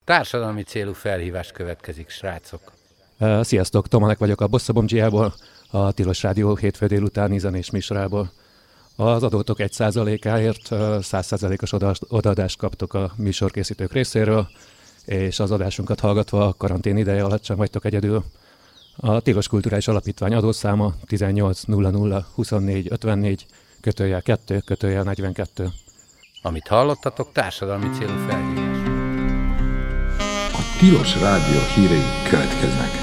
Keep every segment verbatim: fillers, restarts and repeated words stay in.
Társadalmi célú felhívás következik, srácok. Uh, sziasztok, Tomanek vagyok a Bosszabomcsiából, a Tilos Rádió hétfő délutáni zenés műsorából. Az adótok egy százalékáért száz százalékos odaadást kaptok a műsorkészítők részéről, és az adásunkat hallgatva a karantén ideje alatt sem vagytok egyedül. A Tilos Kulturális Alapítvány adószáma tizennyolc nulla nulla huszonnégy ötvennégy kötőjel kettő kötőjel negyvenkettő. Amit hallottatok, társadalmi célú felhívás. A Tilos Rádió hírei következnek.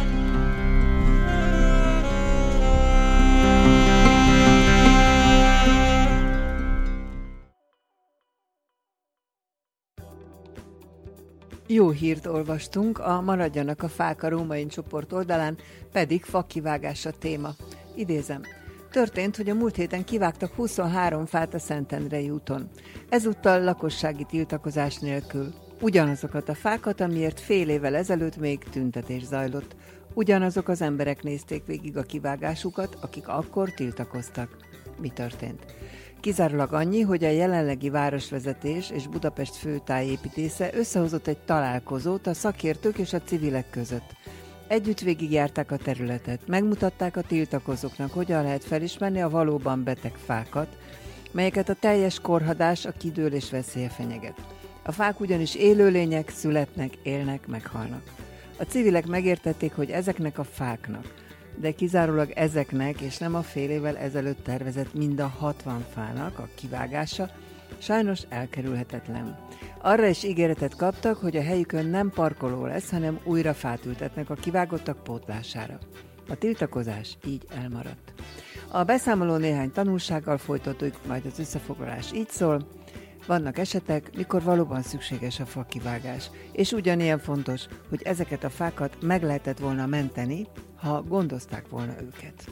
Jó hírt olvastunk, a Maradjanak a fák a Rómain csoport oldalán, pedig fakivágás a téma. Idézem. Történt, hogy a múlt héten kivágtak huszonhárom fát a Szentendrei úton. Ezúttal lakossági tiltakozás nélkül. Ugyanazokat a fákat, amiért fél évvel ezelőtt még tüntetés zajlott. Ugyanazok az emberek nézték végig a kivágásukat, akik akkor tiltakoztak. Mi történt? Kizárólag annyi, hogy a jelenlegi városvezetés és Budapest főtájépítésze összehozott egy találkozót a szakértők és a civilek között. Együtt végigjárták a területet, megmutatták a tiltakozóknak, hogyan lehet felismerni a valóban beteg fákat, melyeket a teljes korhadás, a kidőlés veszélye fenyeget. A fák ugyanis élőlények, születnek, élnek, meghalnak. A civilek megértették, hogy ezeknek a fáknak, de kizárólag ezeknek, és nem a fél évvel ezelőtt tervezett mind a hatvan fának a kivágása sajnos elkerülhetetlen. Arra is ígéretet kaptak, hogy a helyükön nem parkoló lesz, hanem újra fát ültetnek a kivágottak pótlására. A tiltakozás így elmaradt. A beszámoló néhány tanulsággal folytatjuk, majd az összefoglalás így szól. Vannak esetek, mikor valóban szükséges a fakivágás, és ugyanilyen fontos, hogy ezeket a fákat meg lehetett volna menteni, ha gondozták volna őket.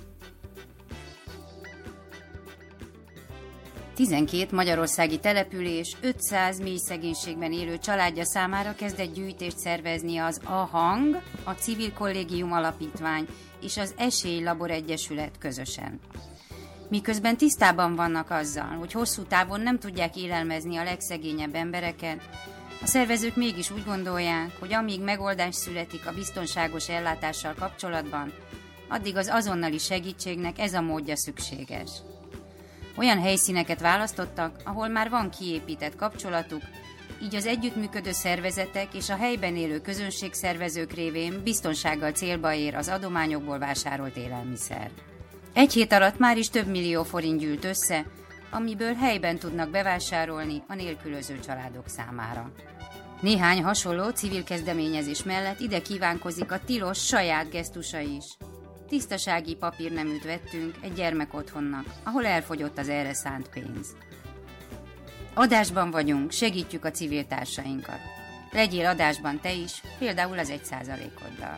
tizenkét magyarországi település ötszáz mély szegénységben élő családja számára kezdett gyűjtést szervezni az A Hang, a Civil Kollégium Alapítvány és az Esélylabor Egyesület közösen. Miközben tisztában vannak azzal, hogy hosszú távon nem tudják élelmezni a legszegényebb embereket, a szervezők mégis úgy gondolják, hogy amíg megoldás születik a biztonságos ellátással kapcsolatban, addig az azonnali segítségnek ez a módja szükséges. Olyan helyszíneket választottak, ahol már van kiépített kapcsolatuk, így az együttműködő szervezetek és a helyben élő közönségszervezők révén biztonsággal célba ér az adományokból vásárolt élelmiszer. Egy hét alatt már is több millió forint gyűlt össze, amiből helyben tudnak bevásárolni a nélkülöző családok számára. Néhány hasonló civil kezdeményezés mellett ide kívánkozik a Tilos saját gesztusa is. Tisztasági papírneműt vettünk egy gyermekotthonnak, ahol elfogyott az erre szánt pénz. Adásban vagyunk, segítjük a civil társainkat. Legyél adásban te is, például az egy százalékoddal.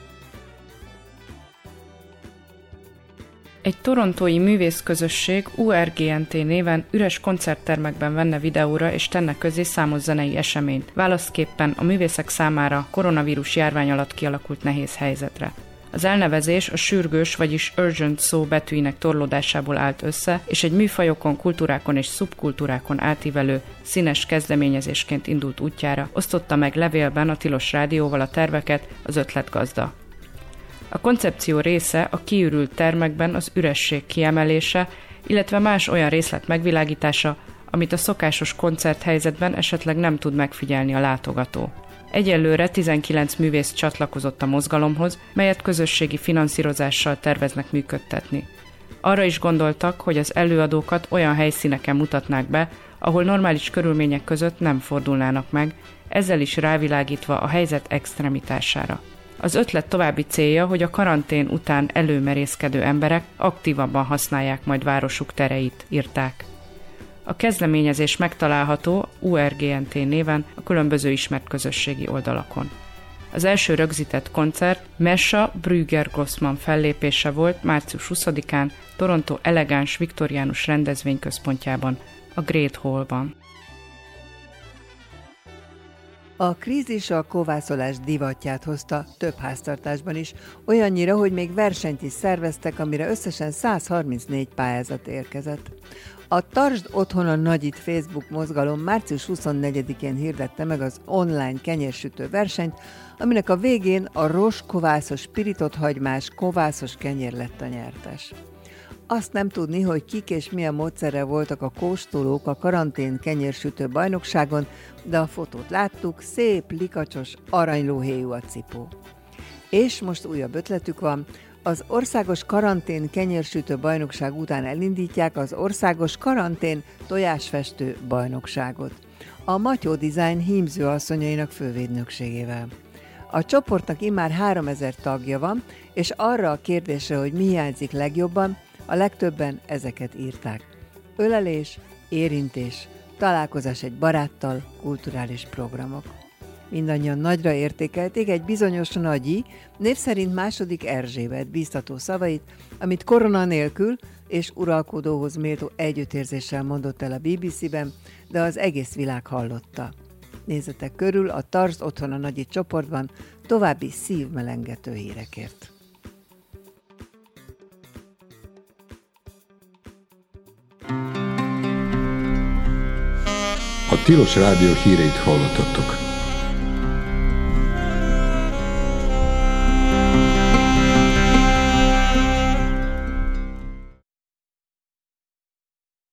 Egy torontói művészközösség u er gé en té néven üres koncerttermekben venne videóra és tenne közé számos zenei eseményt, válaszképpen a művészek számára koronavírus járvány alatt kialakult nehéz helyzetre. Az elnevezés a sürgős, vagyis urgent szó betűinek torlódásából állt össze, és egy műfajokon, kultúrákon és szubkultúrákon átívelő, színes kezdeményezésként indult útjára osztotta meg levélben a Tilos Rádióval a terveket az ötletgazda. A koncepció része a kiürült termekben az üresség kiemelése, illetve más olyan részlet megvilágítása, amit a szokásos koncerthelyzetben esetleg nem tud megfigyelni a látogató. Egyelőre tizenkilenc művész csatlakozott a mozgalomhoz, melyet közösségi finanszírozással terveznek működtetni. Arra is gondoltak, hogy az előadókat olyan helyszíneken mutatnák be, ahol normális körülmények között nem fordulnának meg, ezzel is rávilágítva a helyzet extremitására. Az ötlet további célja, hogy a karantén után előmerészkedő emberek aktívabban használják majd városuk tereit, írták. A kezdeményezés megtalálható u er gé en té néven a különböző ismert közösségi oldalakon. Az első rögzített koncert Mesha Brügger Grossman fellépése volt március huszadikán Toronto elegáns viktoriánus rendezvényközpontjában, a Great Hallban. A krízis a kovászolás divatját hozta több háztartásban is, olyannyira, hogy még versenyt is szerveztek, amire összesen száz harmincnégy pályázat érkezett. A Tartsd Otthon a Nagyit Facebook mozgalom március huszonnegyedikén hirdette meg az online kenyérsütő versenyt, aminek a végén a Ros kovászos pirított hagymás kovászos kenyér lett a nyertes. Azt nem tudni, hogy kik és milyen módszerrel voltak a kóstolók a karantén kenyérsütő bajnokságon, de a fotót láttuk, szép, likacsos, aranylóhéjú a cipó. És most újabb ötletük van, az országos karantén kenyérsütő bajnokság után elindítják az országos karantén tojásfestő bajnokságot. A Matyó Design hímző asszonyainak fővédnökségével. A csoportnak immár háromezer tagja van, és arra a kérdésre, hogy mi hiányzik legjobban, a legtöbben ezeket írták. Ölelés, érintés, találkozás egy baráttal, kulturális programok. Mindannyian nagyra értékelték egy bizonyos Nagyi, név szerint második Erzsébet bíztató szavait, amit korona nélkül és uralkodóhoz méltó együttérzéssel mondott el a bé bé cében, de az egész világ hallotta. Nézzetek körül a Tartsd Otthon a Nagyi csoportban további szívmelengető hírekért. A Tilos Rádió híreit hallottattok.